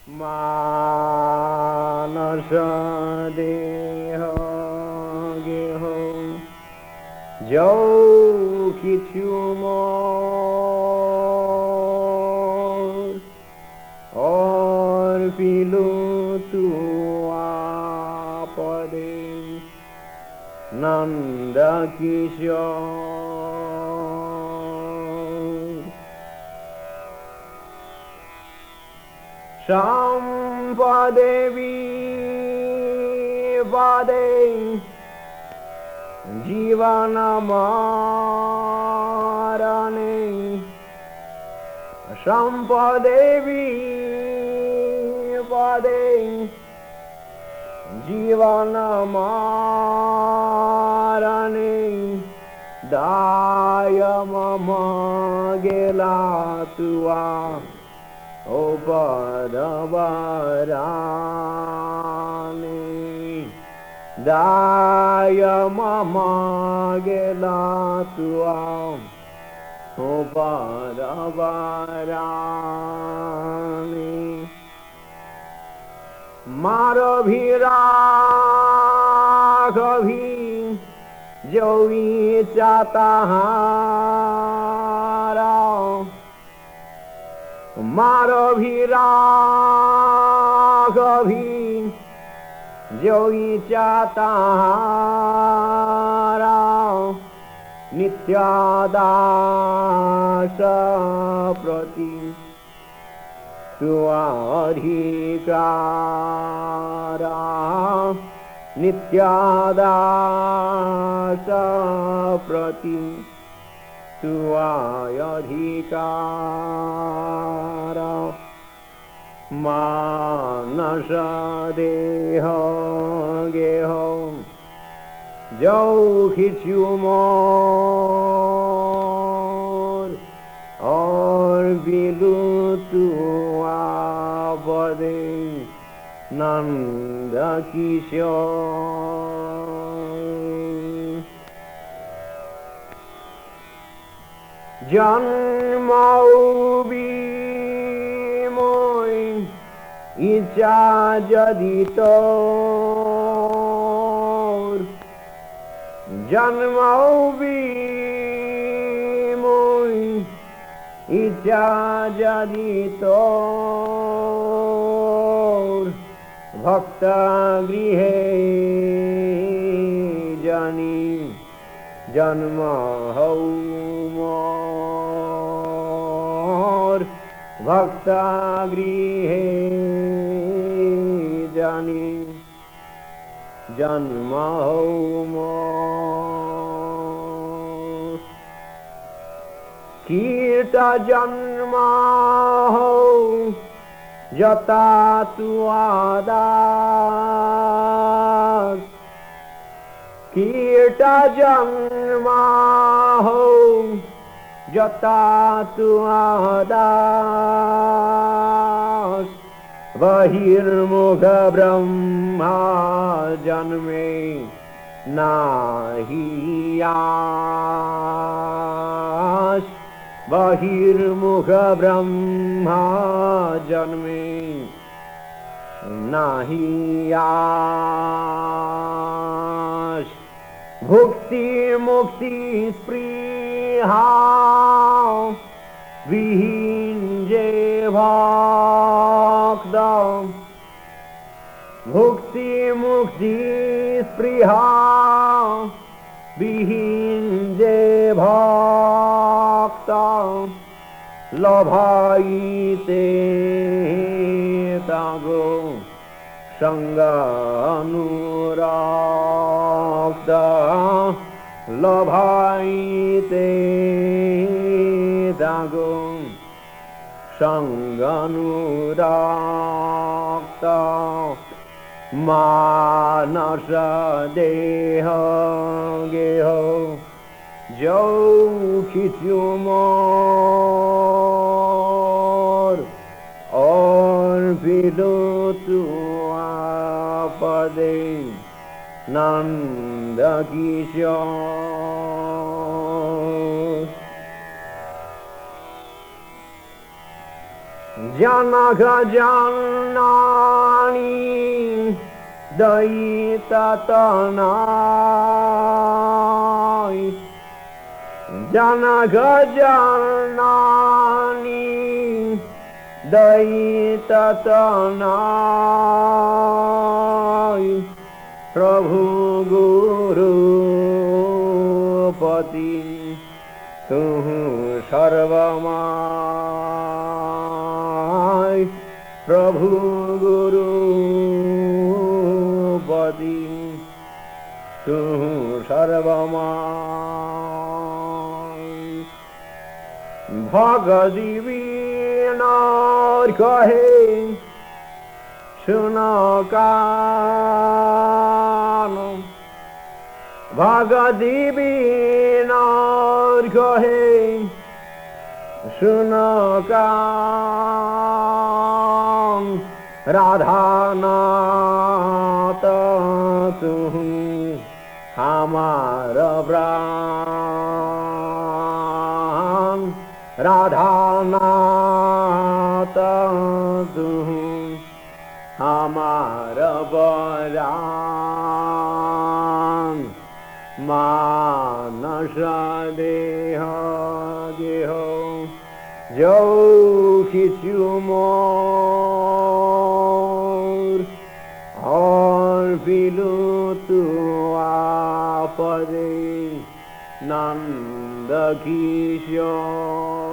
मानस देह गेह jau কিছু মোর অর্পিলু তুয়াপদে নন্দ কিশোর সম্পদেবী পদে জীবন মরণে সম্পদেবী পদে জীবন মরণে দায় মম গেলা তুয়া ও পরবরানে Daya mama gela tuam Oparavarani Maravira Kavi Jovi Chatahara Maravira Kavi Jogi Chatahara Nityadasa Prati Tuadhikara Nityadasa Prati Tuadhikara Manasa deha geho jau কিছু মোর অর্পিলু তুয়াপদে নন্দ কিশোর জন্ম ইচ্ছা যদি তোর জন্ম বিময় ইচ্ছা যদি তোর ভক্ত গৃহে জানি জন্ম হৌ মোর ভক্ত গৃহে জানি জন্ম হৌ মোর কীর্ত জন্ম হৌ যতা তুয়াদাস কীর্ত জন্ম হৌ যতা তুয়াদাস बहिर्मुख ब्रह्मा जन्मे नाहि आस बहिर्मुख ब्रह्मा जन्मे नाहि आस भुक्ति मुक्ति स्पृहा विहीन जे भक्त भुक्ति मुक्ति स्पृहा विहीन जे भक्त लभाइते तागो संग अनुरक्त लभाइते तागो संग अनुरक्त मानस देह गेह jau কিছু মোর অর্পিলু তুয়াপদে নন্দ কিশোর Janaka Janani Daitatanai Janaka Janani Daitatanai Prabhu Guru Pati Tuhu Sarvamai Prabhu Guru Pati Tuhu Sarvamai Bhagadi Vinar Kahe Sunakanam Bhagadi Vinar Kahe Sunakan Radhanata Tuhu Hamara Pran Radhanata Tuhu Hamara Pran Manasa Deha Geho Jau Kichu Mor Or Pilutu Apade Nanda Kishore